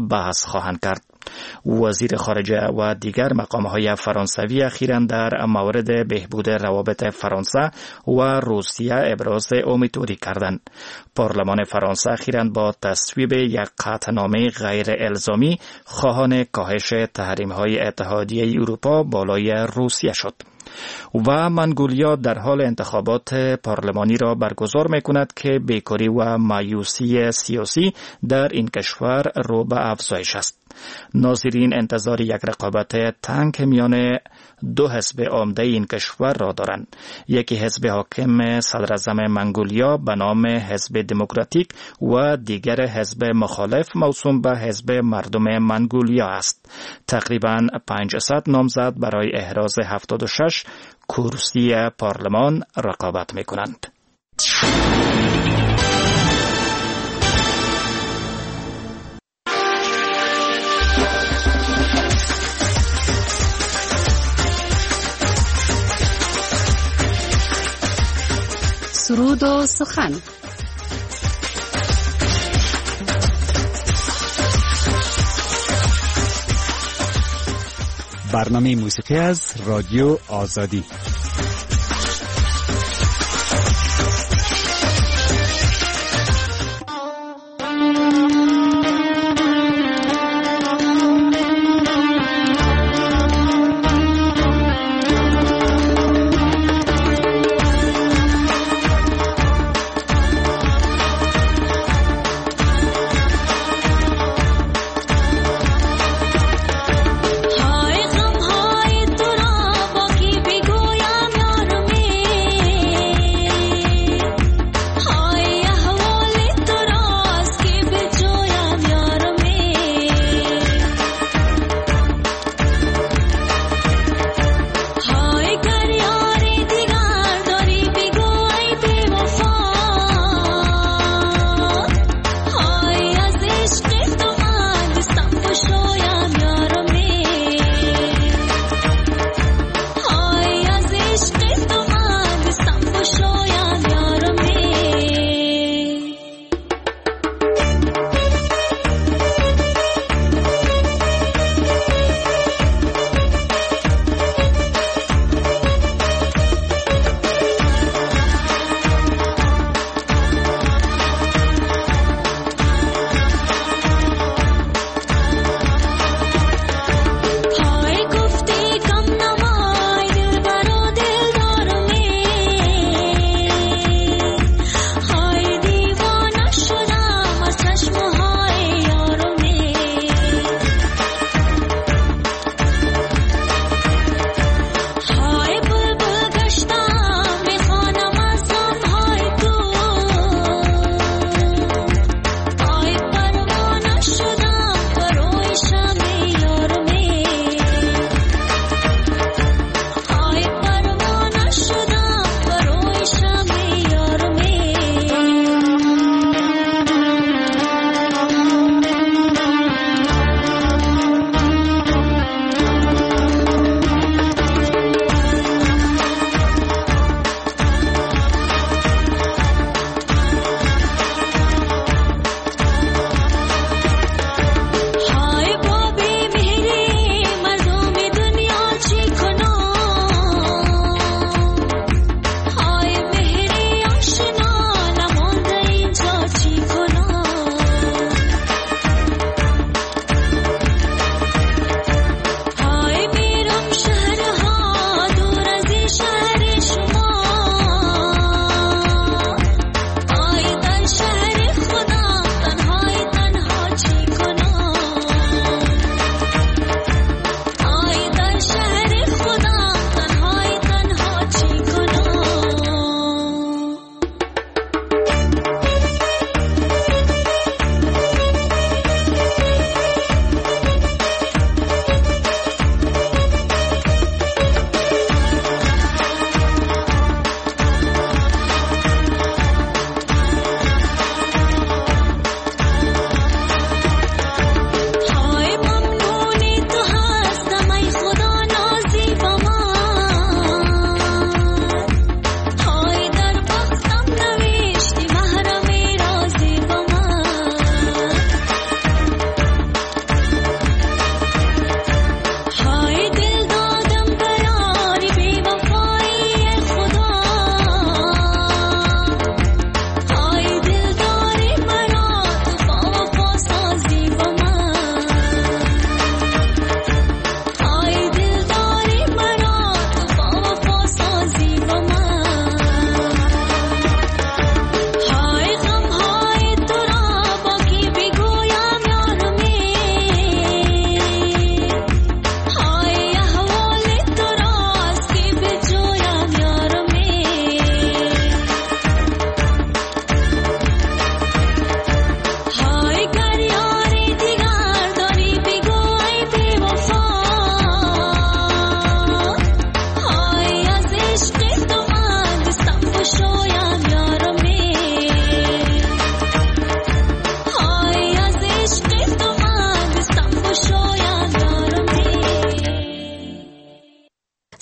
بحث خواهند کرد. وزیر خارجه و دیگر مقام‌های فرانسوی اخیراً در مورد بهبود روابط فرانسه و روسیه ابراز امیدواری کردند. پارلمان فرانسه اخیراً با تصویب یک قطعنامه غیر الزامی خواهان کاهش تحریم‌های اتحادیه اروپا بالای روسیه شد. و منگولیا در حال انتخابات پارلمانی را برگزار می‌کند که بیکاری و مایوسی سیاسی در این کشور رو به افزایش است. ناظرین انتظار یک رقابت تنگ میان دو حزب عمده این کشور را دارند. یکی حزب حاکم صدراعظم منگولیا به نام حزب دموکراتیک و دیگر حزب مخالف موسوم به حزب مردم منگولیا است. تقریباً 500 نامزد برای احراز 76 کرسی پارلمان رقابت می‌کنند. سرود و سخن. برنامه موسیقی از رادیو آزادی. های غم های تو را با کی بگویم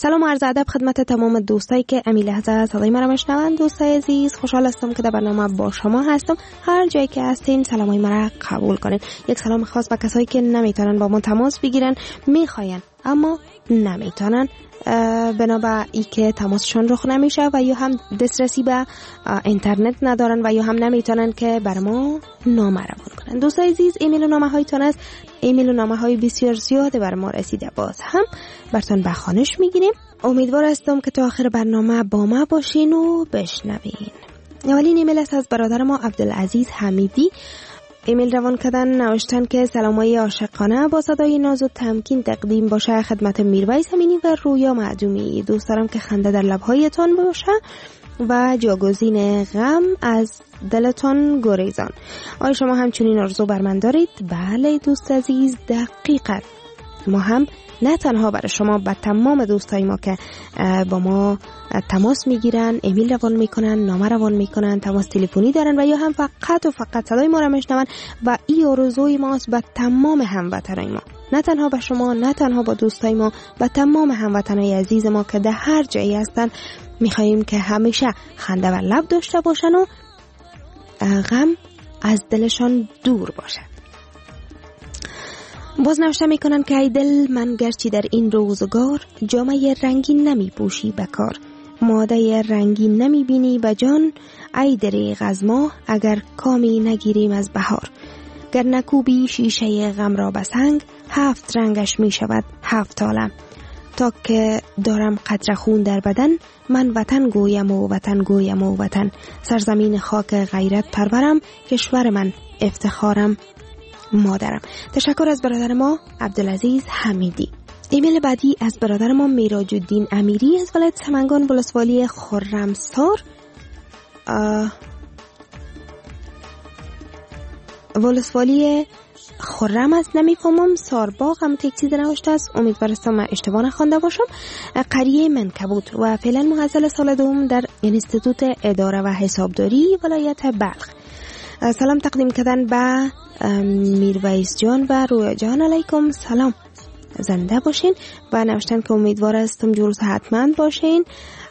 سلام و عرض ادب خدمت تمام دوستایی که امیل لحظه صدای مرا میشنوند. دوستای عزیز، خوشحال هستم که در برنامه با شما هستم. هر جایی که هستین سلامای مرا قبول کنین. یک سلام خاص به کسایی که نمیتونن با ما تماس بگیرن، میخواین اما نمیتونن بنابر ای که تماسشان رخ نمیشه و یا هم دسترسی به اینترنت ندارن و یا هم نمیتونن که بر ما نامه روان کنن. دوستای عزیز، ایمیل و نامه هایتون است. ایمیل و نامه های بسیار زیاده بر ما رسیده، باز هم براتون به خوانش میگیریم. امیدوار هستم که تا آخر برنامه با ما باشین و بشنوین. اولین ایمیل است از برادر ما عبدالعزیز حمیدی. ایمیل روان کردن، نوشتن که سلامای عاشقانه با صدای ناز و تمکین تقدیم باشه خدمت میرویس امینی و رویا معدومی. دوست دارم که خنده در لبهایتان باشه و جاگزین غم از دلتان گریزان. آیا شما همچنین آرزو بر من دارید؟ بله دوست عزیز، دقیقاً. ما هم نه تنها برای شما، با تمام دوستای ما که با ما تماس میگیرن، ایمیل روان میکنن، نامه روان میکنن، تماس تلفنی دارن و یا هم فقط و فقط صدای ما را میشنون و این آرزوی ماست با تمام هموطنای ما، نه تنها با شما، نه تنها با دوستای ما، با تمام هموطنای عزیز ما که در هر جایی هستن. میخواییم که همیشه خنده بر لب داشته باشن و غم از دلشان دور باشه. باز نوشته میکنن که ای دل من گرچه در این روزگار جامعه رنگین نمی پوشی بکار، ماده رنگین نمی بینی بجان، ای دریغ از ما اگر کامی نگیریم از بهار. گر نکوبی شیشه غم را بسنگ، 7 رنگش می شود 7 عالم. تا که دارم قطره خون در بدن، من وطن گویم و وطن گویم و وطن. سرزمین خاک غیرت پرورم، کشور من افتخارم مادرم. تشکر از برادر ما عبدالعزیز حمیدی. ایمیل بعدی از برادر ما میراج الدین امیری از ولایت سمنگان ولسوالی خرمسار. ولسوالی خرم است، نمیفهمم، سارباغ هم یک چیز نوشته است، امیدوارم اشتباه نخوانده باشم. قریه منکبوت و فعلا محصل سال دوم در انستیتوت اداره و حسابداری ولایت بلخ. سلام تقدیم کردن به میرویس جان و رویا جان. علیکم سلام، زنده باشین و نوشتن که امیدوار هستم جور صحتمند باشین.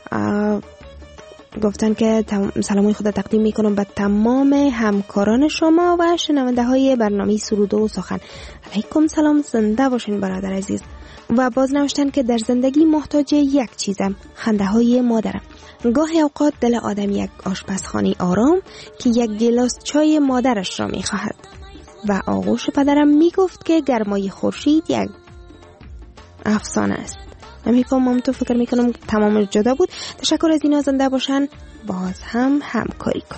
گفتن که سلامای خود تقدیم میکنم به تمام همکاران شما و شنونده های برنامه سرود و سخن. علیکم سلام، زنده باشین برادر عزیز. و باز نوشتن که در زندگی محتاج یک چیزم، خنده های مادرم. گاهی اوقات دل آدم یک آشپزخانه آرام که یک گلاس چای مادرش را میخواهد و آغوش پدرم میگفت که گرمای خورشید یک افسانه است. نمیفهمم، تو فکر میکنم تمام جدا بود. تشکر از اینا، زنده باشن، باز هم همکاری کن.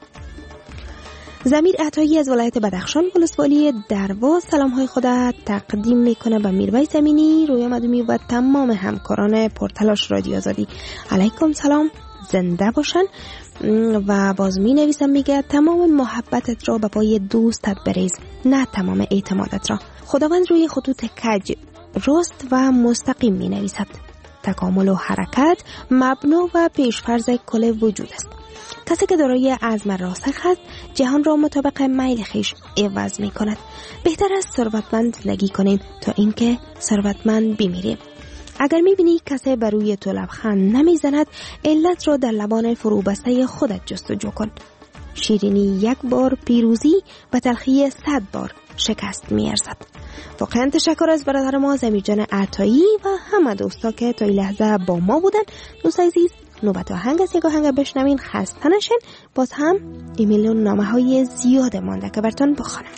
ضمیر عطایی از ولایت بدخشان ولسوالی درواز سلام های خود تقدیم میکنه به میرویس امینی، رویا معدومی و تمام همکاران پرتلاش رادیو آزادی. علیکم سلام، زنده باشن. و باز می نویسم، میگه تمام محبتت را به پای دوستت بریز، نه تمام اعتمادت را. خداوند روی خطوط کج راست و مستقیم می نویسد. تکامل و حرکت مبنا و پیشفرض کل وجود است. کسی که دارای عزم راسخ است جهان را مطابق میل خویش عوض می کند. بهتر است ثروتمند زندگی کنیم تا اینکه ثروتمند بمیریم. اگر می بینی کسی بر روی تو لبخند نمی زند، علت را در لبان فروبسته خودت جستجو کن. شیرینی یک بار پیروزی و تلخی 100 بار شکست می ارزد. واقعا تشکر از برادر ما ضمیر جان عطایی و همه دوستا که تا این لحظه با ما بودن. دوست عزیز، نوبت آهنگ است، یک آهنگ بشنوین، خسته نشین. باز هم ایمیل و نامه های زیاد مانده که براتون بخونم.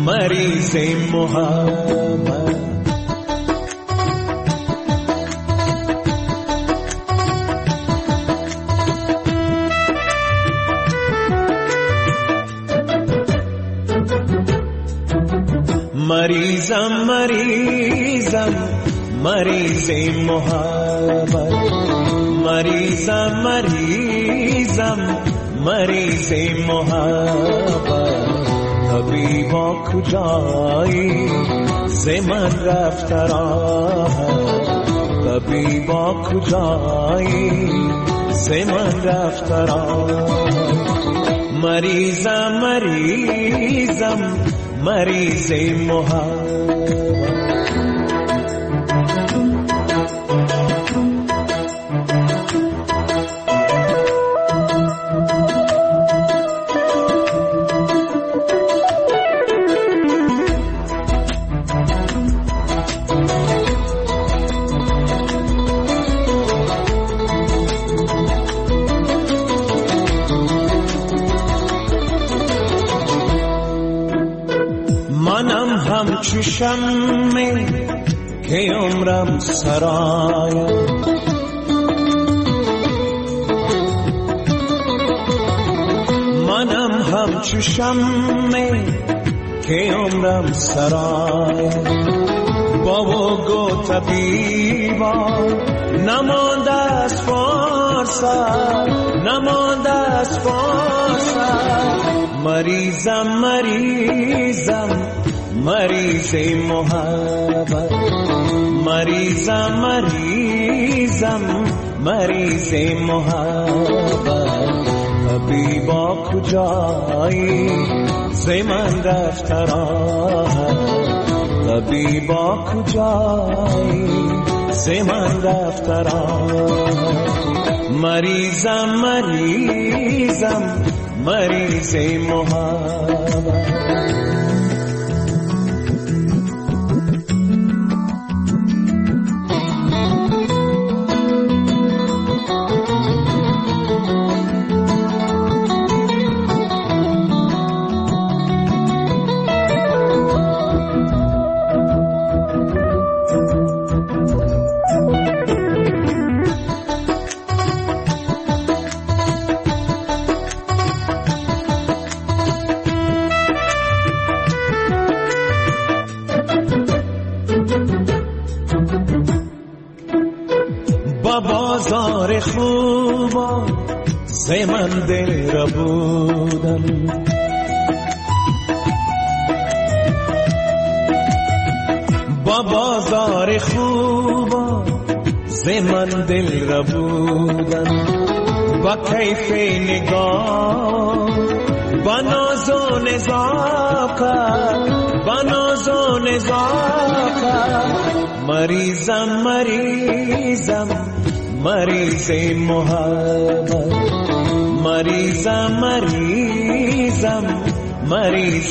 مریض محبت. مریضم مریضم مریض محبت. مریضم مریضم مریض محبت. طبیبا کجایی ز من رفت راحت. طبیبا کجایی ز من رفت راحت. مریضم مریضم مریض محبت. همچو شمع که عمرم سرایم. منم همچو شمع که عمرم سرایم. بابا گو طبیبا نمانده از فرصت، نمانده از فرصت. مریضم مریضم مریض محبت. مریضم مریضم مریض محبت. طبیبا کجایی ز من رفت راحت. طبیبا کجایی ز من رفت راحت. مریضم مریضم مریض محبت. بازار خوبا ز من دل را بودم. با بازار خوبا ز من دل را بودم. با کیف نگاه با ناز و نزاکت، با ناز و نزاکت. مریضم مریضم مریض محبت. مریضم مریضم مریض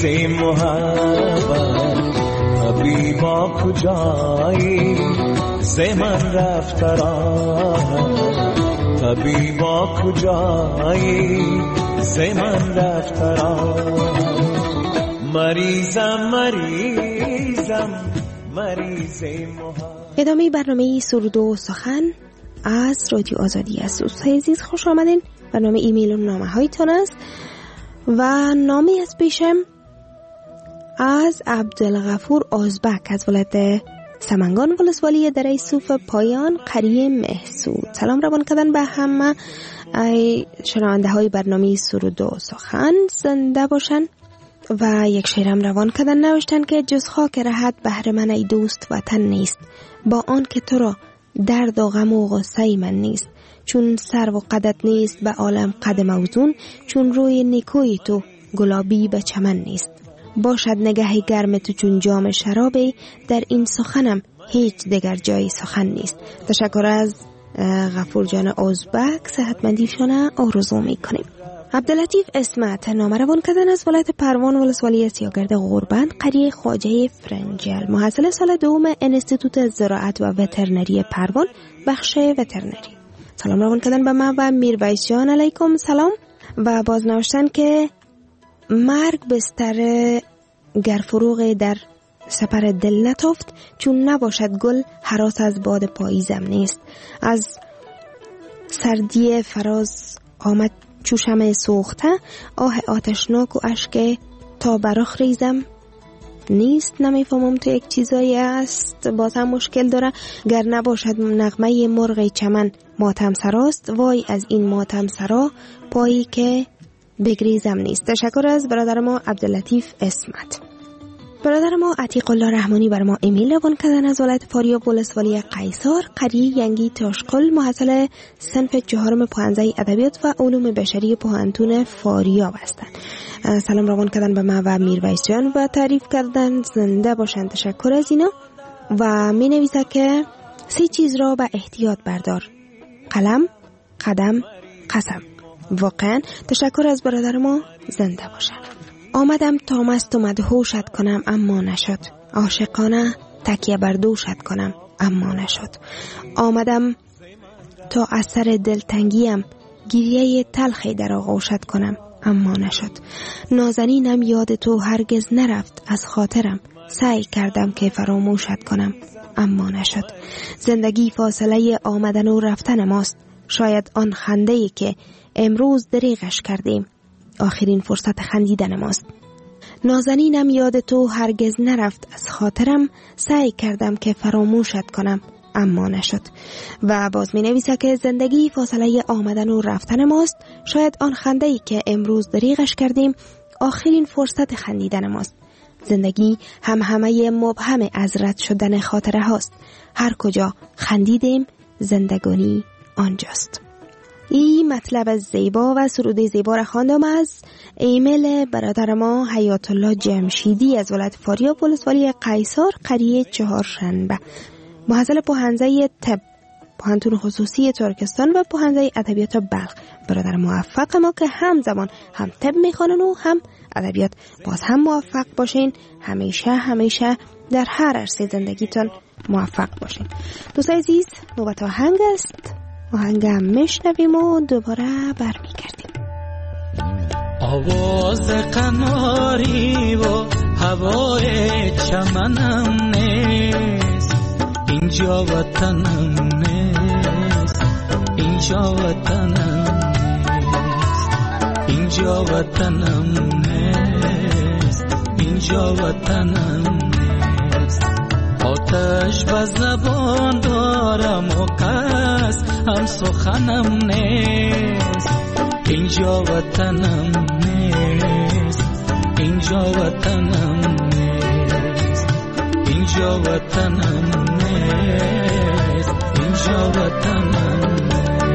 محبت. طبیبا کجایی ز من رفت راحت. طبیبا کجایی ز من رفت راحت. مریضم مریضم مریض محبت. ادامه برنامه سرود و سخن از رادیو آزادی است. دوستای عزیز خوش آمدین. برنامه ایمیل و نامه هایتون است و نامی از پیشم از عبدالغفور آزبک از ولایت سمنگان ولسوالی دره صوف پایان قریه محسود. سلام روان کردن به همه شنونده های برنامه سرود و سخن، زنده باشن. و یک شعرم روان کردن نوشتن که جز خاک رهت بهر من ای دوست وطن نیست. با آن که تو را درد و غم و غصه من نیست. چون سر و قدت نیست به عالم قد موزون. چون روی نیکوی تو گلابی به چمن نیست. باشد نگه گرم تو چون جام شرابی. در این سخنم هیچ دیگر جای سخن نیست. تشکر از غفور جان ازبک، صحتمندیشان آرزو میکنیم. عبداللطیف اسمت نامه روان کردن از ولایت پروان ولسوالی سیاگرد غربند قریه خواجه فرنجل، محصل سال دوم انستیتوت زراعت و وترنری پروان بخش وترنری. سلام روان کردن به من و میرویس جان علیکم سلام. و باز نوشتن که مرگ بستر گر فروغ در سپر دل نتافت، چون نباشد گل هراس از باد پاییزم نیست. از سردی فراز آمد چو شمع سوخته، آه آتشناک و اشک تا برخ ریزم نیست. نمیفهمم تو یک چیزایی است باز هم مشکل داره. گر نباشد نغمه مرغ چمن ماتم سراست، وای از این ماتم سرا پایی که بگریزم نیست. تشکر از برادر ما عبداللطیف اسمت. برادر ما عتیق الله رحمانی بر ما ایمیل روان کردن از ولایت فاریاب ولسوالی قیصر قریه ینگی تاشقل، محصل صنف 4 پوهنځی ادبیات و علوم بشری پوهنتون فاریاب هستند. سلام روان کردن به ما و میرویس جان و تعریف کردن زنده باشند. تشکر از اینا. و می نویسه که 3 چیز را به احتیاط بردار: قلم، قدم، قسم. واقعا تشکر از برادر ما، زنده باشند. آمدم تا مست و مدهوشت کنم اما نشد، عاشقانه تکیه بر دوشت کنم اما نشد. آمدم تا از سر دلتنگیم گریه تلخی در آغوشت کنم اما نشد. نازنینم یاد تو هرگز نرفت از خاطرم، سعی کردم که فراموشت کنم اما نشد. زندگی فاصله آمدن و رفتن ماست، شاید آن خنده‌ای که امروز دریغش کردیم آخرین فرصت خندیدن ماست. نازنینم یاد تو هرگز نرفت از خاطرم، سعی کردم که فراموشت کنم اما نشد. و باز می نویسه که زندگی فاصله آمدن و رفتن ماست، شاید آن خنده‌ای که امروز دریغش کردیم آخرین فرصت خندیدن ماست. زندگی همه مبهم از رد شدن خاطره هاست، هر کجا خندیدیم زندگانی آنجاست. این مطلب از زیبا و سرود زیبا را خواندم از ایمیل برادر ما حیات الله جمشیدی از ولایت فاریاب ولسوالی قیصر قریه چهارشنبه، محصل پوهنځی طب پوهنتون خصوصی ترکستان و پوهنځی ادبیات بلخ. برادر موفق ما که همزمان هم طب میخوانن و هم ادبیات. باز هم موفق باشین، همیشه در هر عرصه زندگیتون موفق باشین. دوستای عزیز، نوبت آهنگ است. آهنگم میشنویم و دوباره برمیگردیم. آواز قناری و هوای چمنم نیست، اینجا وطنم نیست، اینجا وطنم نیست، اینجا وطنم نیست، اینجا وطنم نیست. آتش به زبان دارم و کس هم سخنم نیست، اینجا وطنم نیست، اینجا وطنم نیست، اینجا وطنم نیست، اینجا وطنم نیست.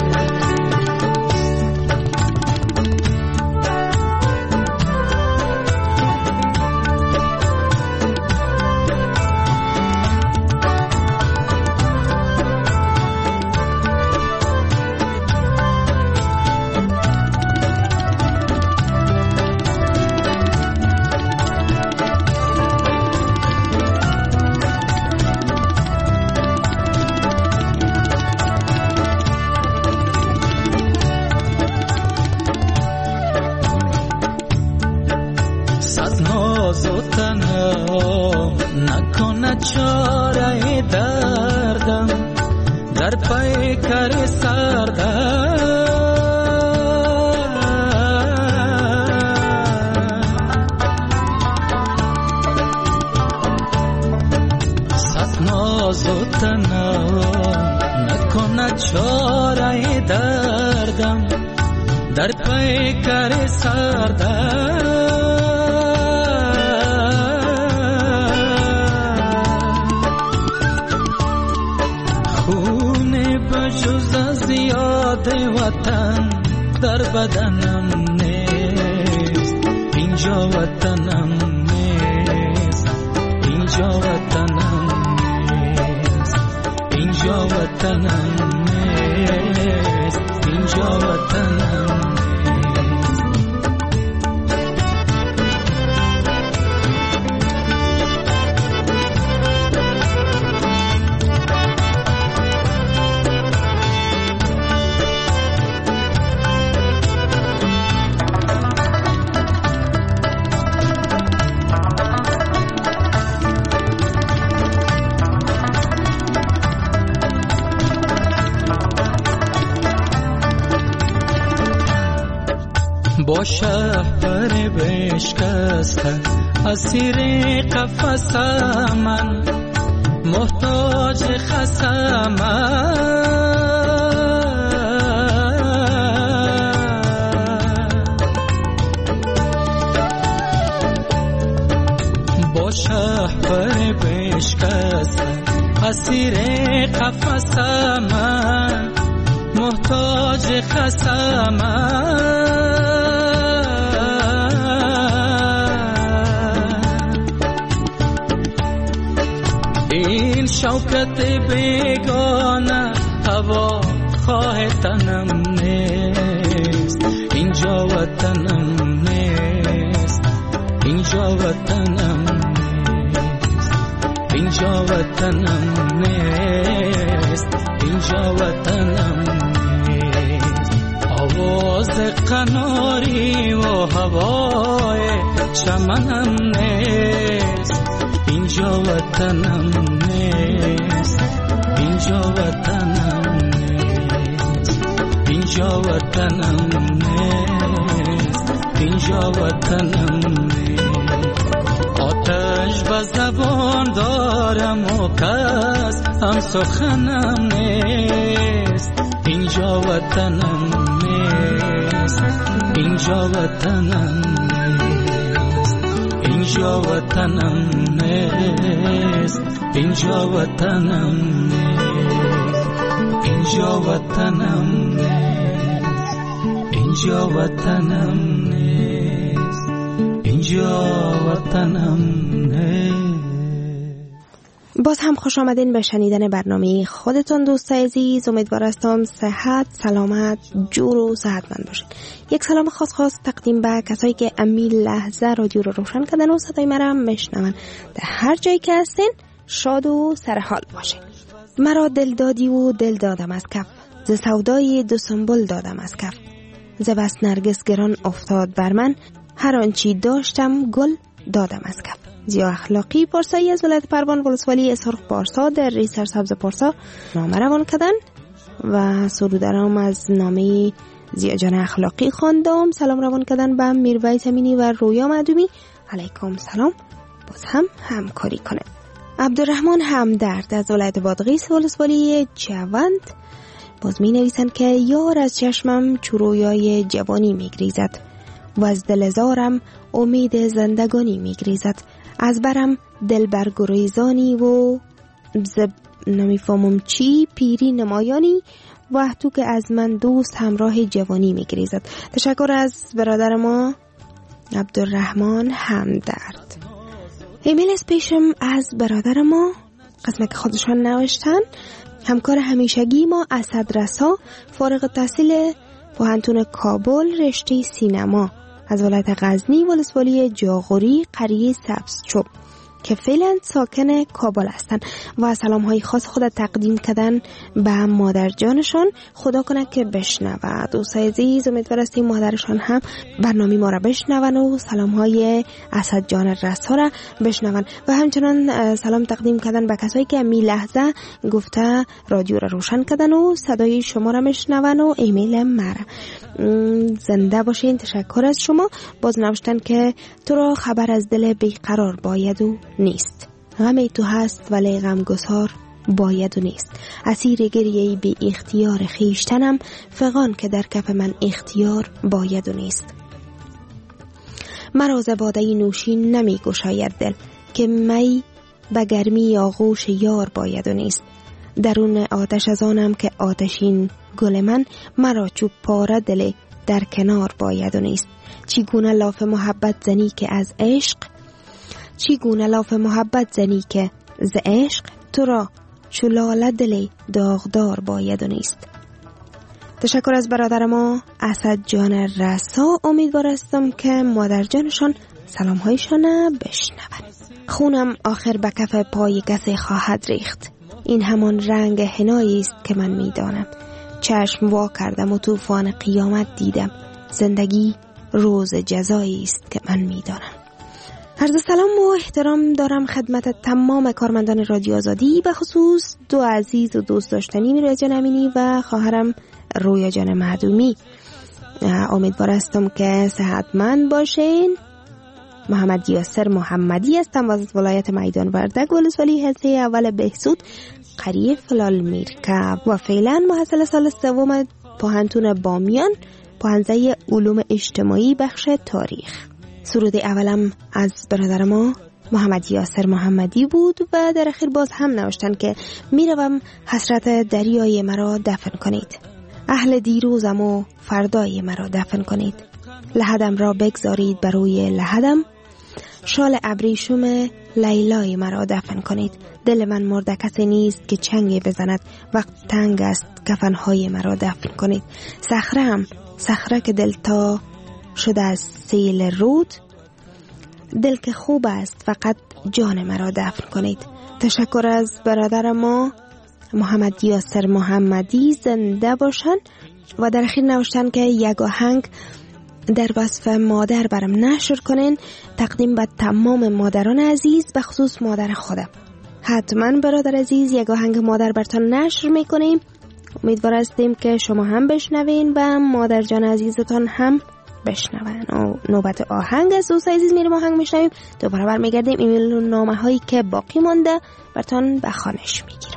چاره دردم در پیکر سردم، صد ناز و تنم نکند چاره دردم در پیکر سردم. وطن در بدنم نیست، اینجا وطنم نیست، اینجا وطنم نیست، اینجا وطنم نیست، اینجا وطنم نیست. با شهر بشکسته اسیر قفس من محتاج خسم با شهر بشکسته اسیر قفس من محتاج خسم این شوکت بیگانه هوا خواه تنم نیست اینجا وطنم نیست اینجا وطنم نیست اینجا وطنم نیست اینجا وطنم نیست آواز قناری و هوای چمنم نیست اینجا وطنم نیست اینجا وطنم نیست اینجا وطنم نیست اینجا وطنم نیست آتش به زبان دارم و کس هم سخنم نیست اینجا وطنم نیست اینجا وطنم اینجا وطنم نیست اینجا وطنم نیست اینجا وطنم نیست اینجا وطنم نیست اینجا وطنم نیست. باز هم خوش آمدین به شنیدن برنامه خودتون دوستای عزیز. امیدوار هستم صحت، سلامت، جور و صحتمند باشین. یک سلام خاص تقدیم به کسایی که امی لحظه رادیو رو روشن کردن و صدای مرا میشنون. در هر جایی که هستین شاد و سرحال باشین. مرا دل دادی و دل دادم از کف، ز سودای دو سنبل دادم از کف، ز بس نرگس گران افتاد بر من، هر آنچی داشتم گل دادم از کف. زیا اخلاقی پارسایی از ولایت پروان ولسوالی سرخ پارسا در ری سرسبز پارسا نامه روان کردن و سرودرام از نامه زیا جان اخلاقی خواندم. سلام روان کردن به میرویس امینی و رویا معدومی. علیکم سلام. باز هم همکاری کنه. عبدالرحمن همدرد از ولایت بادغیس ولسوالی جوند باز می نویسند که یار از چشمم چرویای جوانی می گریزد و از دلزارم امید زندگانی می گریزد، از برم دل برگریزانی و نمیفهمم چی پیری نمایانی و تو که از من دوست همراه جوانی می گریزد. تشکر از برادر ما عبدالرحمن همدرد. ایمیل اسپیشم از برادر ما قسمت که خودشان نوشتن. همکار همیشگی ما اسد رسا، فارغ التحصیل پوهنتون کابل، رشته سینما، از ولایت غزنی ولسوالی جاغوری قریه سبزچوب که فعلا ساکن کابل هستند و سلام های خاص خود تقدیم کردن به مادر جانشان. خدا کنه که بشنود. دوستای عزیز امیدوار هستیم مادرشان هم برنامه ما را بشنون و سلام های اسد جان رسا را بشنون و همچنان سلام تقدیم کردن به کسایی که می لحظه گفته رادیو را روشن کردن و صدای شما را میشنون و ایمیل مرا. زنده باشین. تشکر از شما. باز نوشتن که تو را خبر از دل بیقرار باید و نیست، غم تو هست ولی غمگسار باید و نیست، اسیر گریه بی اختیار خیشتنم، فغان که در کف من اختیار باید و نیست. مرا ز باده نوشین نمی گشاید دل، که می به گرمی آغوش یار باید و نیست. درون آتش از آنم که آتشین گل من، مرا چوب پاره دل در کنار باید و نیست. چگونه لاف محبت زنی که از عشق، چگونه لاف محبت زنی که ز عشق، تو را چلاله دل داغدار باید و نیست. تشکر از برادر ما اسد جان رسا. امیدوار هستم که مادر جانشان سلام هایشان بشنون. خونم آخر به کف پای کسی خواهد ریخت، این همان رنگ حنایی است که من میدانم. چشم وا کردم و طوفان قیامت دیدم، زندگی روز جزایی است که من میدانم. عرض سلام و احترام دارم خدمت تمام کارمندان رادیو آزادی، به خصوص دو عزیز و دوست داشتنی میرویس جان امینی و خواهرم رویا جان معدومی. امیدوار هستم که صحتمند باشین. محمد یاسر محمدی هستم از ولایت میدان وردک ولسوالی حصه اول بهسود قریه فلال میرکب و فعلا محصل سال سوم پوهنتون بامیان پوهنده علوم اجتماعی بخش تاریخ. سرود اولم از برادر ما محمد یاسر محمدی بود و در اخیر باز هم نوشتن که میروم حسرت دریای مرا دفن کنید، اهل دیروزم و فردای مرا دفن کنید، لحدم را بگذارید بر روی لحدم، شال ابریشم لیلای مرا دفن کنید، دل من مرده کسی نیست که چنگی بزند، وقت تنگ است کفنهای مرا دفن کنید، صخره که دلتا شده از سیل رود، دل که خوب است فقط جان مرا دفن کنید. تشکر از برادر ما محمد یاسر محمدی، زنده باشن. و در اخیر نوشتن که یک آهنگ در وصف مادر برام نشر کنین، تقدیم به تمام مادران عزیز، به خصوص مادر خودم. حتما برادر عزیز یک آهنگ مادر براتون نشر میکنیم. امیدوار هستیم که شما هم بشنوین و مادر جان عزیزتان هم بشنون. نوبت آهنگ است. دوست عزیز میریم آهنگ میشنویم، دوباره برمیگردیم. ایمیل و نامه هایی که باقی مانده براتون به خوانش میگیرم.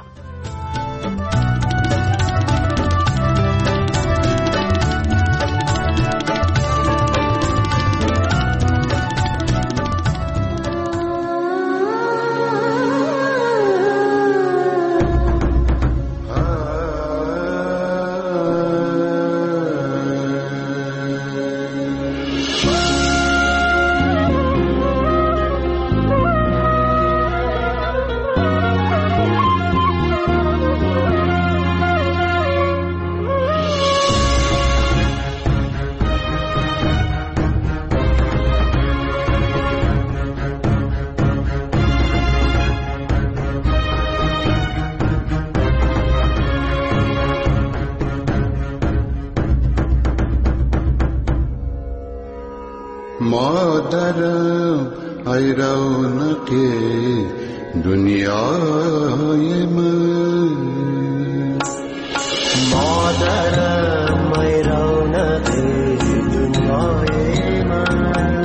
مادرم ای رونق دنیای من، مادرم ای رونق دنیای من،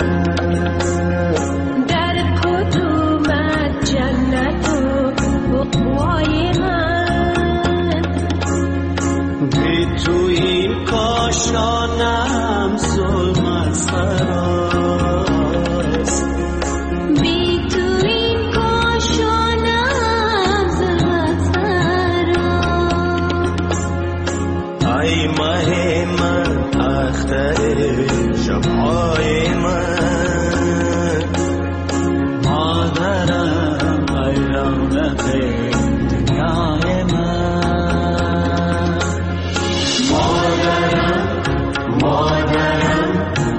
در کدومت جنت و عقبای من، بی تو این کاشانم ظلمت سراست، بی تو این کاشانم ظلمت سراست، ای ماه من اختر شبهای من، مادرم ای رونق دنیای من، مادرم مادرم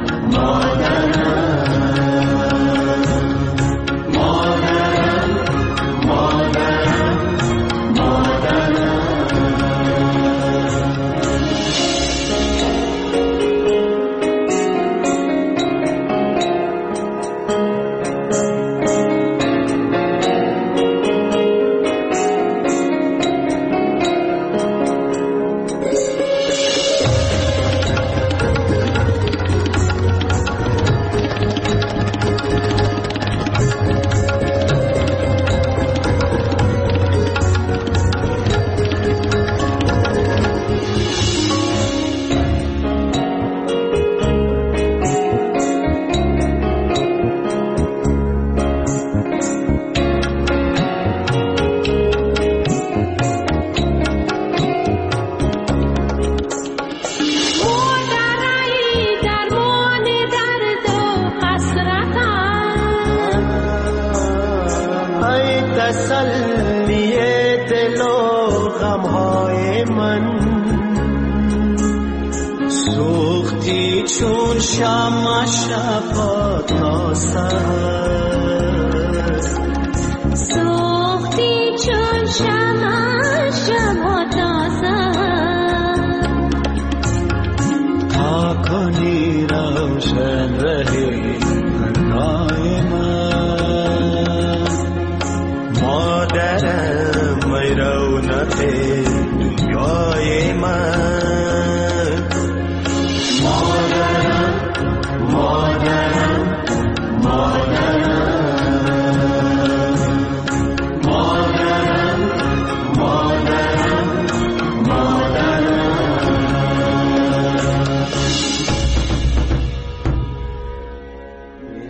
تسلی دل و غمهای من، سوختی چون شمع شب تا سحر، سوختی چون شمع شب تا سحر، تا کنی روشن رهی پناه من، مادرم ای رونق دنیای من،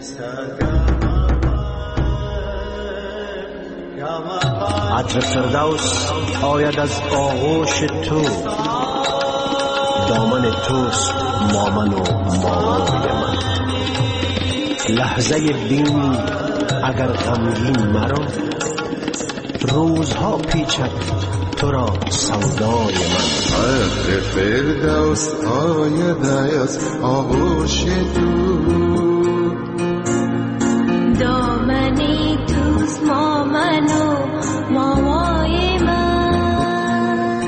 عطر فردوس آید از آغوش تو، دامن توست مامن و مامای من. لحظه بینی اگر غمگین مرا، روزها پیچد تو را سودای من. عطر فردوس آید از آغوش تو، دامن توست مامن و مامای من.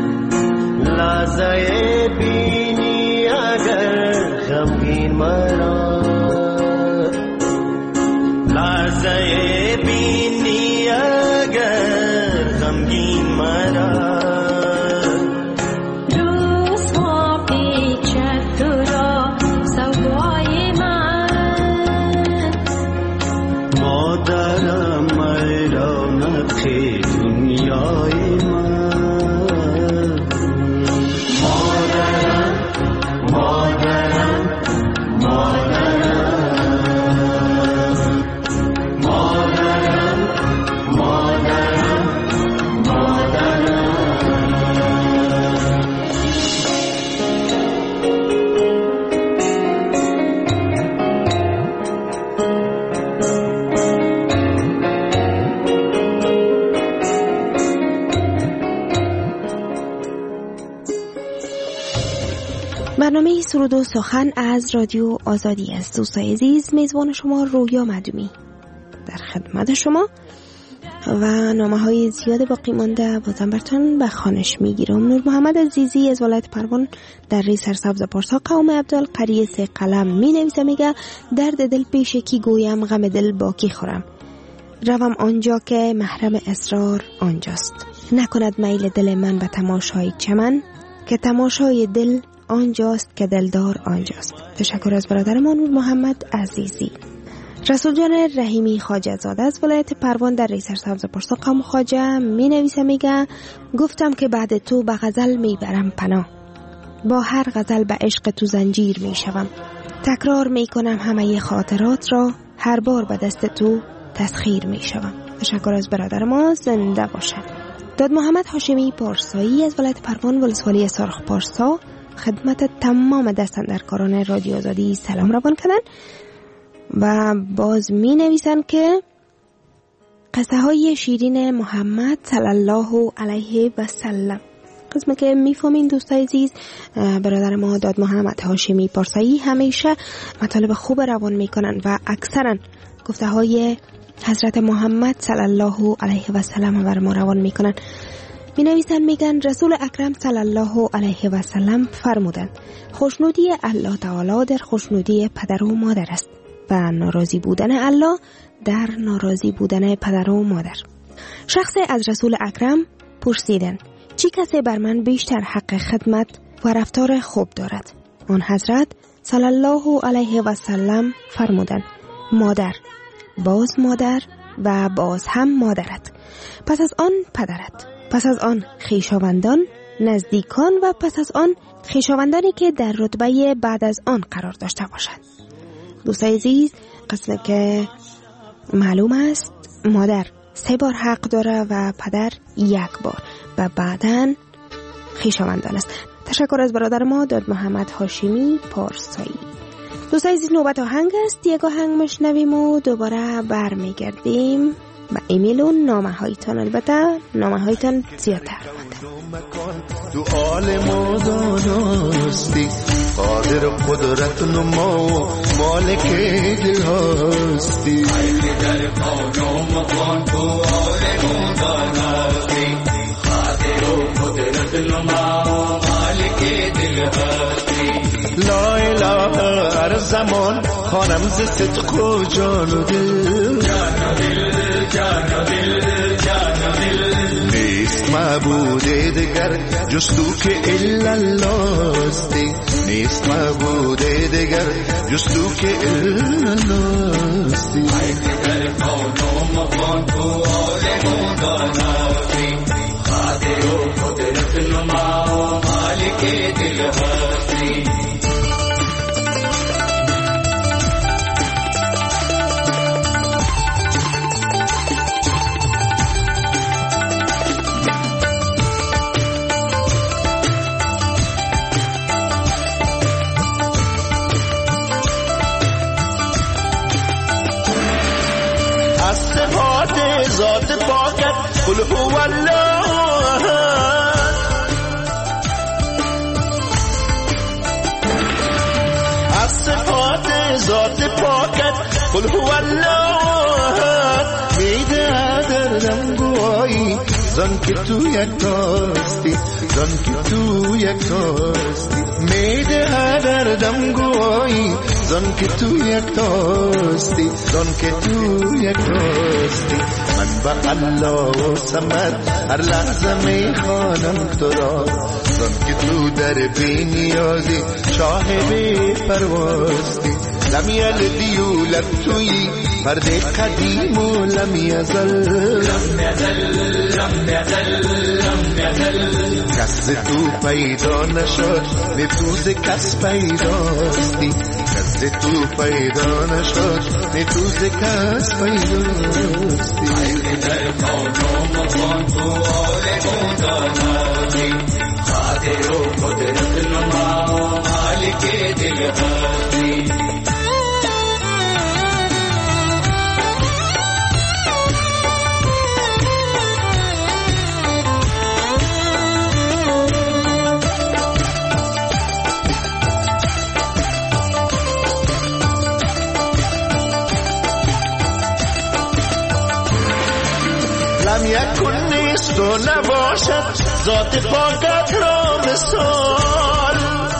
لحظه بینی اگر غمگین مرا، لحظه بینی اگر غمگین مرا، روزها پیچد تو را سودای من. مادرم رونق دنیای من. مادرم مادرم مادرم مادرم مادرم مادرم. برنامه سرود و سخن از رادیو آزادی است. دوستای عزیز، میزبان شما رویا مدومی در خدمت شما و نامه‌های زیاد باقی مانده بازم براتون به خوانش میگیرم. نور محمد عزیزی از ولایت پروان در ری سرسبز پارسا قوم عبدالقری سه قلم می نویسه، میگه درد دل پیش کی گویم، غم دل با کی خورم، روم آنجا که محرم اسرار آنجاست. نکند میل دل من به تماشای چمن، که تماشای دل آنجاست که دلدار آنجاست. تشکر از برادرمان نور محمد عزیزی. رسول جان رحیمی خواجه زاده از ولایت پروان در ری سرسبز پارسا قوم خواجه می نویسه، میگه گفتم که بعد تو به غزل می برم پناه، با هر غزل به عشق تو زنجیر می شوم، تکرار می کنم همه خاطرات را، هر بار به دست تو تسخیر می شوم. تشکر از برادر ما، زنده باشد. داد محمد هاشمی پارسایی از ولایت پروان ولسوالی سرخ پارسا خدمت تمام دستاندرکاران رادیو آزادی سلام روان کردن و باز می نویسن که قصه های شیرین محمد صلی الله علیه و سلم. قسمه که میفهمین دوستای عزیز، برادر ما داد محمد هاشمی پارسایی همیشه مطالب خوب روان میکنن و اکثرا گفته های حضرت محمد صلی الله علیه و سلم بر ما روان میکنن. می نویسن، میگن رسول اکرم صلی الله علیه و سلم فرمودند خوشنودی الله تعالی در خوشنودی پدر و مادر است و ناراضی بودن الله در ناراضی بودن پدر و مادر. شخص از رسول اکرم پرسیدند چی کسی بر من بیشتر حق خدمت و رفتار خوب دارد؟ آن حضرت صلی الله علیه و سلم فرمودند مادر، باز مادر و باز هم مادرت، پس از آن پدرت، پس از آن خویشاوندان، نزدیکان و پس از آن خویشاوندانی که در رتبه بعد از آن قرار داشته باشند. دوستای عزیز، قسمه که معلوم است مادر 3 بار حق داره و پدر 1 بار و بعداً خویشاوندان است. تشکر از برادر ما داد محمد هاشمی پارسایی. دوستای عزیز، نوبت آهنگ است. یک آهنگ مشنویم و دوباره برمیگردیم با ایمیل و نامه هایتان. البته نامه هایتان زیادتر مانده. تو عالم و دانستی قادر و قدرت نما و مالک دل هستی، در قانون مکن تو عالم و دانستی قادر و قدرت نما و مالک دل هستی. لا اله هر زمان خانم ز صدق و جان و دل، جان و دل، جان و دل، جان و دل. نیست معبود دگر جز تو که الا الله استی، نیست معبود دگر جز تو که الا الله استی. در قانون مکن تو عالم و دانستی قادر و قدرت نما و مالک دل هستی. قل هو الله احد. از صفات ذات پاکت قل هو الله احد میده دردم گویی زن که تو یکتاستی، زن که تو یکتاستی میده دردم گویی زن که تو یکتاستی، زن که تو یکتاستی. من با الله و صمد هر لحظه میخوانم تو را، زن که تو در بی نیازی شاه بی پرواستی. لم یلدی ولد تویی فرد قدیم و لم یزل، کس تو پیدا نشد نه تو ز کس پیداستی، کس تو پیدا نشد نه تو ز کس پیداستی. در کون و مکان تو عالم دانایی، قادر و قدرت نما مالک دل بازی. لم یکن نیست و نباشد ذات پاکت را مثال،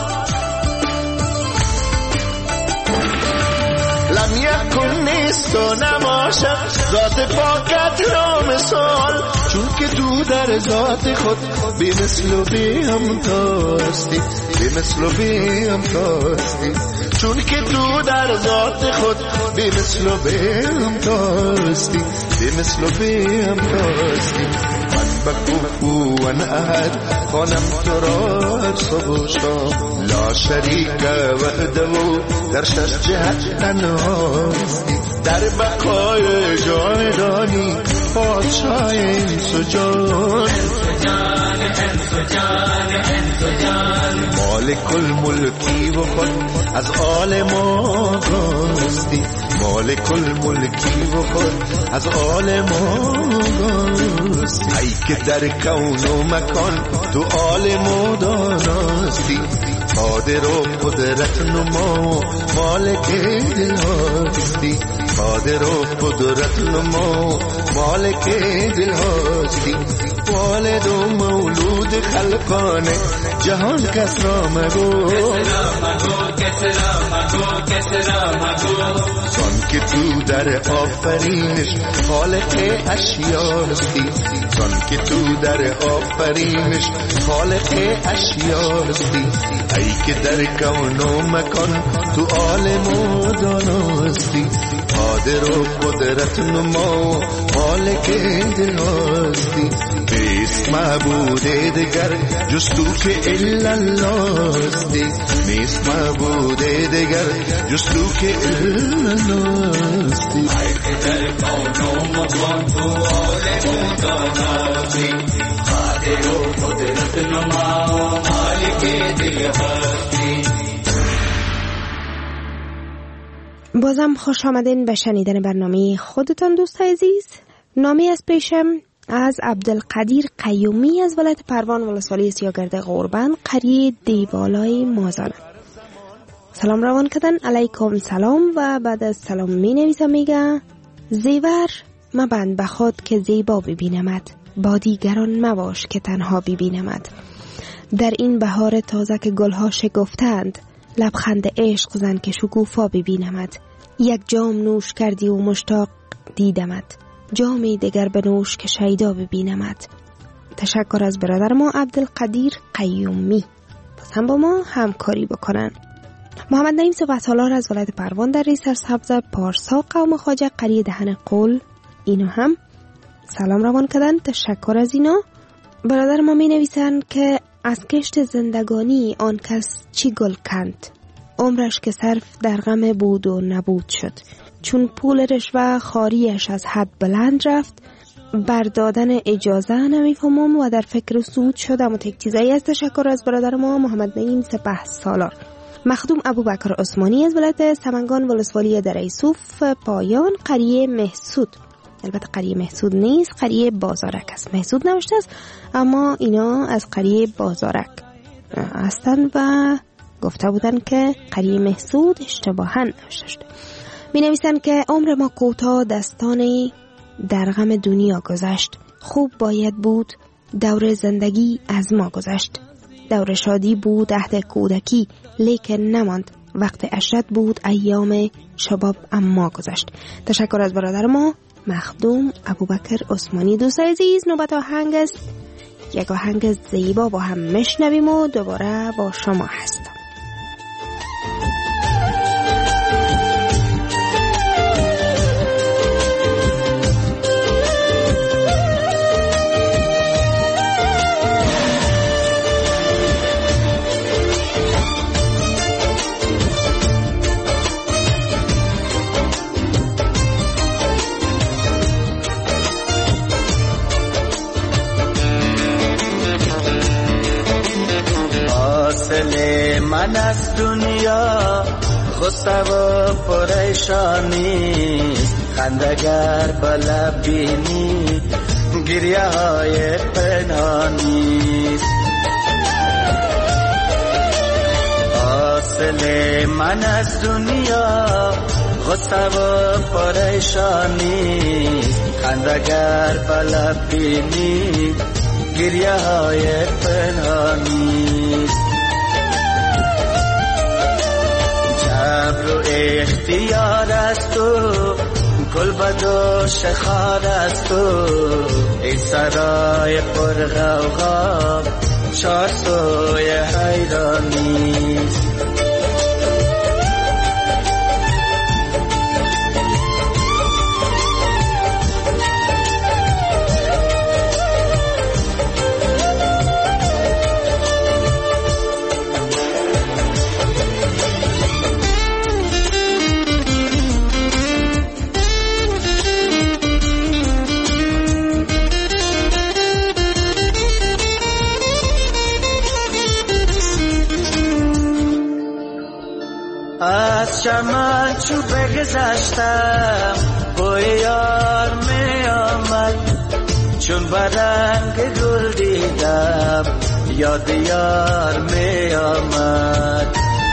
لم یکن نیست و نباشد ذات پاکت را مثال. چون که تو در ذات خود بی مثل و بی همتاستی، بی مثل و بی همتاستی. چون که تو در ذات خود بی مثل و بی همتاستی، بی مثل و بی همتاستی. من بکوفو احد خوانم تو را هر صبح و شام، لا شریک وحده و در شش جهت تنهاستی. در بقای جاودانی پادشاه انس و جان، مالک الملکی و خود از عالم آگاستی، مالک الملکی و خود از عالم آگاستی. ای که در کون و مکان تو عالم و داناستی، قادر و قدرت نما مالک دل هستی، قادر و قدرت نما مالک دل هستی. والد و مولود خلقانه جهان کس را مگو، زان که تو در آفرینش خالق اشیاستی، زان که تو در آفرینش خالق اشیاستی. ای که در کون و مکان تو عالم و داناستی، قادر و قدرت نما مالک دل هستی. نیست معبود دگر جز تو که الا الله استی، نیست معبود دگر جز تو که الا الله استی. ای که در کون و مکان تو عالم و دانایی، قادر و قدرت نما مالک دل هستی. بازم خوش آمدین به شنیدن برنامه خودتان دوستای عزیز. نامی از پیشم از عبدالقدیر قیومی از ولایت پروان ولسوالی سیاگرد قربان قریه دیبالای مازان. سلام روان کردن. علیکم سلام. و بعد از سلام می نویسم میگه زیور مبند به خود که زیبا ببینمت، با دیگران مباش که تنها ببینمت. در این بهار تازه که گلها شکفتند، لبخند عشق زن که شکوفا ببینمت. یک جام نوش کردی و مشتاق دیدمت، جامی دیگر بنوش که شیدا ببینمت. تشکر از برادر ما عبدالقدیر قیومی. پس هم با ما همکاری بکنن. محمد نعیم سپهسالار از ولایت پروان در سرسبز پارسا قوم خواجه قریه دهن قول، اینو هم سلام روان کردن. تشکر از اینا. برادر ما می نویسن که از کشت زندگانی آن کس چی گل کند، عمرش که صرف در غم بود و نبود شد. چون پول رشوه خاریش از حد بلند رفت، بردادن اجازه نمیفهمم و در فکر سود شدم و تک چیزایی از. تشکر از برادر ما محمد نعیم سپهسالار. مخدوم ابوبکر عثمانی از ولایت سمنگان ولسوالی دره یوسف پایان قریه محسود. البته قریه مهسود نیست، قریه بازارک است. مهسود نوشته است اما اینا از قریه بازارک هستند و گفته بودن که قریه مهسود اشتباهاً نوشته شده. می نویسن که عمر ما کوتاه، دستانی در غم دنیا گذشت. خوب باید بود دور زندگی از ما گذشت. دور شادی بود عهد کودکی، لیکن نماند. وقت عشرت بود ایام شباب اما گذشت. تشکر از برادر ما مخدوم ابوبکر عثمانی. دوستان عزیز، نوبت آهنگ است. یک آهنگ زیبا با هم میشنویم و دوباره با شما هستم. من از دنیا غصه و پریشانی، خندگر بلب بینی گریه های پنهانی. حاصل من از دنیا غصه و پریشانی، خندگر بلب بینی گریه های پنهانی. جبر و اختیار است تو، گل بد و شخار است تو، ای سرای پر غوغا چار سوی حیرانی. از چمن چو بگذشتم بوی یار می آمد، چون برنگ گل دیدم یاد یار می آمد.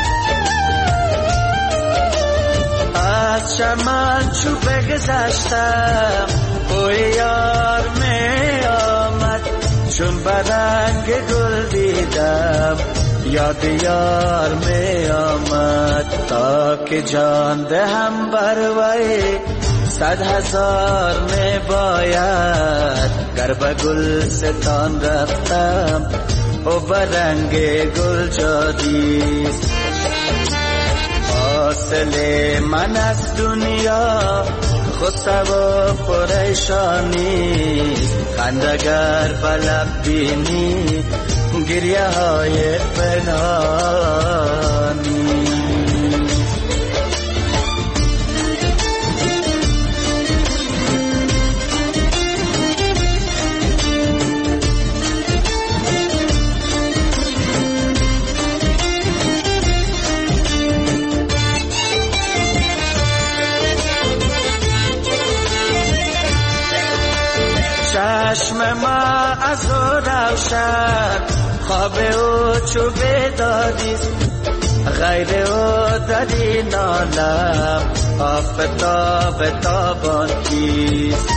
از چمن چو بگذشتم بوی یار می آمد، چون برنگ گل دیدم یاد یار می آمد. تا که جان دهم بر وی 100,000 می باید، گر به گلستان رفتم و برنگ گل جادیست. حاصل من از دنیا غصه و پریشانی، خندگر بلب بینی گریه های پنهانی. چشم ما از روشن، خواب او چو بیداریست، غیر او در این عالم آفتاب تابان کیست.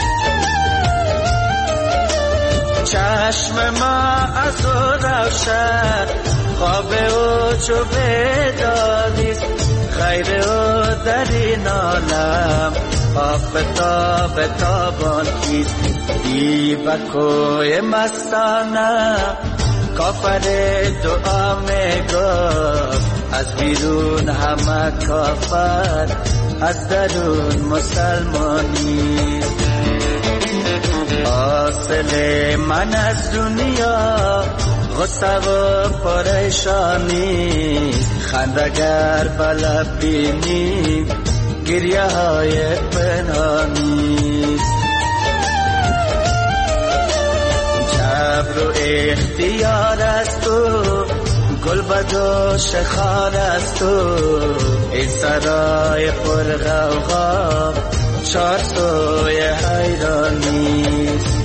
چشم ما از روشن، خواب او چو بیداریست، غیر او در این عالم آفتاب تابان کیست. دیبکوی مستانه کافر دعا می گفت، از بیرون همه کافر از درون مسلمانی. حاصل من از دنیا غصه و پریشانی، خندگر بلب بینی گریه های پنهانی. جبر و اختیار است تو، گل بد و شخار است تو، ای سرای پر غوغا چار سوی حیرانیست.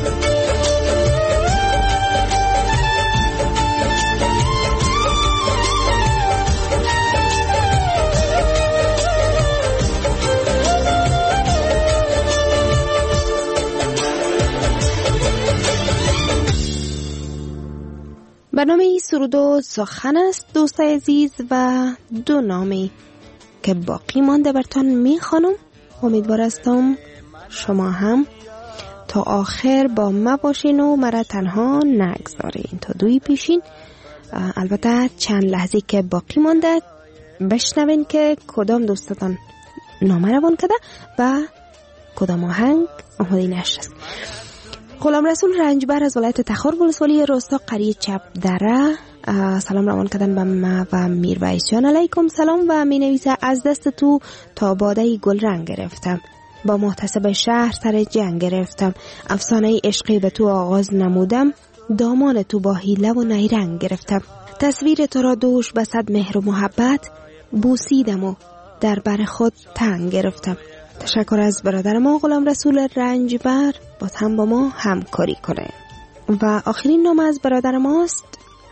برنامه سرود و سخن است دوستای عزیز و دو نامی که باقی مانده برتان میخوانم. امیدوار هستم شما هم تا آخر با ما باشین و مرا تنها نگذارین تا دوی پیشین. البته چند لحظه که باقی مانده بشنوین که کدام دوستتان نامه روان کرده و کدام آهنگ آماده نشست. غلام رسول رنجبر از ولایت تخار ولسوالی راستا قریه چپ دره سلام روان کردن به ما و میرویس جان. علیکم سلام و می نویسه از دست تو تا باده گل رنگ گرفتم، با محتسب شهر سر جنگ گرفتم، افسانه عشقی به تو آغاز نمودم، دامان تو با حیله و نیرنگ گرفتم، تصویر تو را دوش به صد مهر و محبت بوسیدم و در بر خود تنگ گرفتم. تشکر از برادر ما غلام رسول رنجبر، باز هم با ما همکاری کنه. و آخرین نام از برادر ماست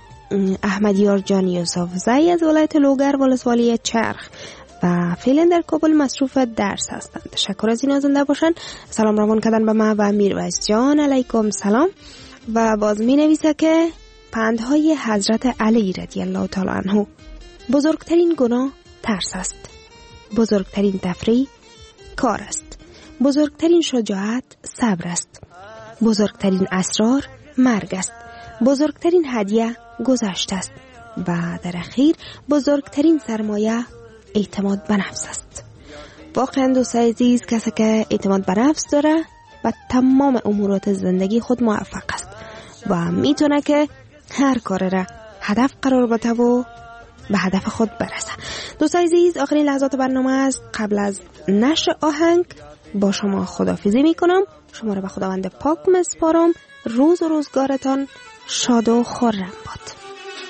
احمدیار جان یوسف زی از ولایت لوگر ولسوالی چرخ و فعلا در کابل مصروف درس هستند. تشکر از این زنده باشن. سلام روان کردن به ما و میرویس جان. علیکم سلام. و باز می نویسه که پندهای حضرت علی رضی الله تعالی عنه: بزرگترین گناه ترس است، بزرگترین تفریح کار است، بزرگترین شجاعت صبر است، بزرگترین اسرار مرگ است، بزرگترین هدیه گذشت است و در اخیر بزرگترین سرمایه اعتماد به نفس است. واقعا دوستای عزیز، کسی که اعتماد به نفس داره و تمام امورات زندگی خود موفق است و میتونه که هر کار را هدف قرار بده و به هدف خود برسه. دوستای عزیز، آخرین لحظات برنامه است. قبل از نشر آهنگ با شما خداحافظی میکنم. شما را به خداوند پاک میسپارم. روز و روزگارتان شاد و خرم باد.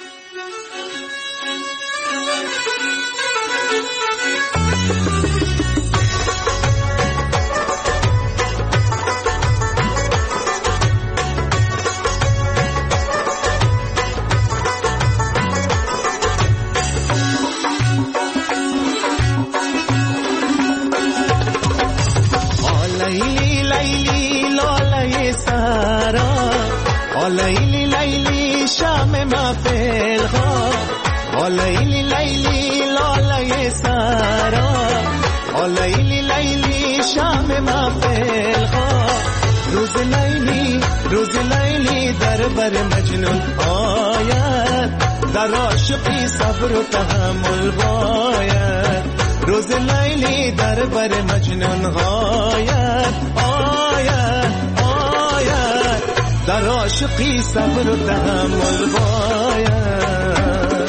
لیلی لیلی شام محفل ها، لیلی لیلی لاله سارا، لیلی لیلی شام محفل ها، روز لیلی در بر مجنون آید، در عاشقی صبر و تحمل باید، روز لیلی در بر مجنون آید، در عاشقی صبر و تحمل باید.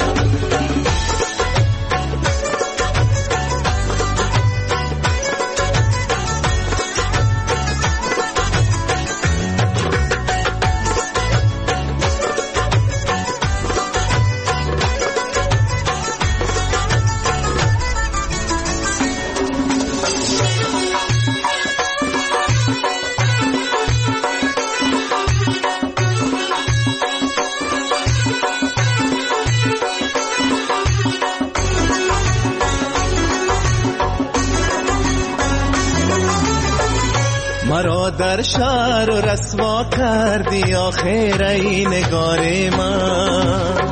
مرا در شهر و رسوا کردی آخر ای نگار من،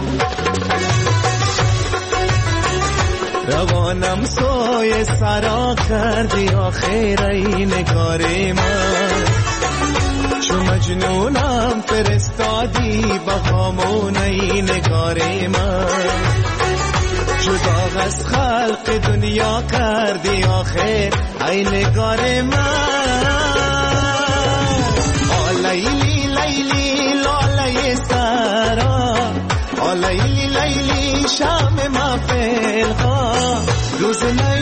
روانم سوی سرا کردی آخر ای نگار من، چو مجنونم فرستادی بخامون ای نگار من، جدا از خلق دنیا کردی آخر ای نگار من، لیلی لیلی لاله سارا، لیلی لیلی شام محفل ها، روز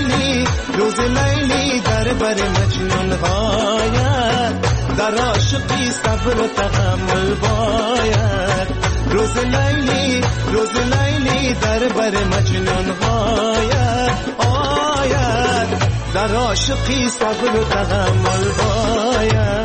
لیلی در بر مجنون غاید، در عاشقی صبر و تحمل باید، روز لیلی در بر مجنون غاید، در عاشقی صبر و تحمل باید.